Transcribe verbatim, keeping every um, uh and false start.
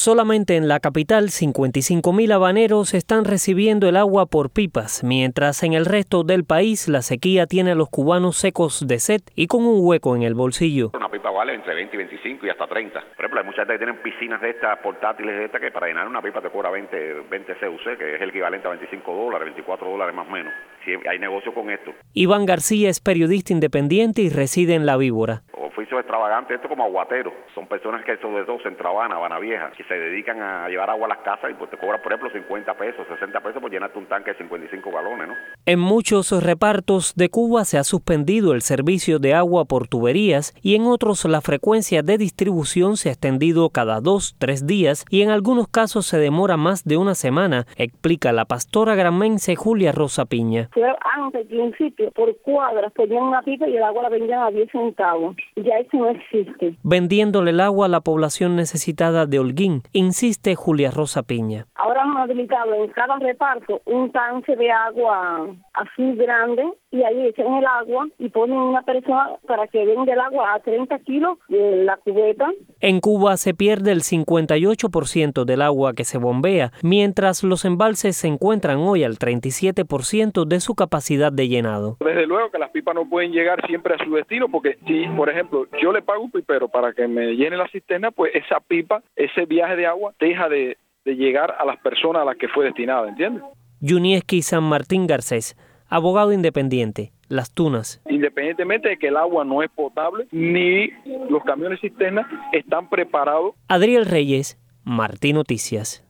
Solamente en la capital, cincuenta y cinco mil habaneros están recibiendo el agua por pipas, mientras en el resto del país la sequía tiene a los cubanos secos de sed y con un hueco en el bolsillo. Una pipa vale entre veinte y veinticinco y hasta treinta. Por ejemplo, hay mucha gente que tienen piscinas de estas, portátiles de estas, que para llenar una pipa te cobra veinte, veinte C U C, que es el equivalente a veinticinco dólares, veinticuatro dólares más o menos. Sí, hay negocio con esto. Iván García es periodista independiente y reside en La Víbora. Oficios extravagantes, esto como aguateros. Son personas que sobre todo en Trabana, Habana Vieja, que se dedican a llevar agua a las casas y pues te cobran, por ejemplo, cincuenta pesos, sesenta pesos por llenarte un tanque de cincuenta y cinco galones, ¿no? En muchos repartos de Cuba se ha suspendido el servicio de agua por tuberías y en otros la frecuencia de distribución se ha extendido cada dos, tres días y en algunos casos se demora más de una semana, explica la pastora granmense Julia Rosa Piña. Antes, al principio, por cuadras ponían una pipa y el agua la vendían a diez centavos. Ya eso no existe. Vendiéndole el agua a la población necesitada de Holguín, insiste Julia Rosa Piña. Ahora han habilitado en cada reparto un tanque de agua así grande y ahí echan el agua y ponen una persona para que venda el agua a treinta kilos de la cubeta. En Cuba se pierde el cincuenta y ocho por ciento del agua que se bombea, mientras los embalses se encuentran hoy al treinta y siete por ciento de su capacidad de llenado. Desde luego que las pipas no pueden llegar siempre a su destino, porque si, por ejemplo, yo le pago un pipero para que me llene la cisterna, pues esa pipa, ese viaje de agua, deja de, de llegar a las personas a las que fue destinada, ¿entiendes? Yunieski San Martín Garcés, abogado independiente, Las Tunas. Independientemente de que el agua no es potable, ni los camiones cisternas están preparados. Adriel Reyes, Martín Noticias.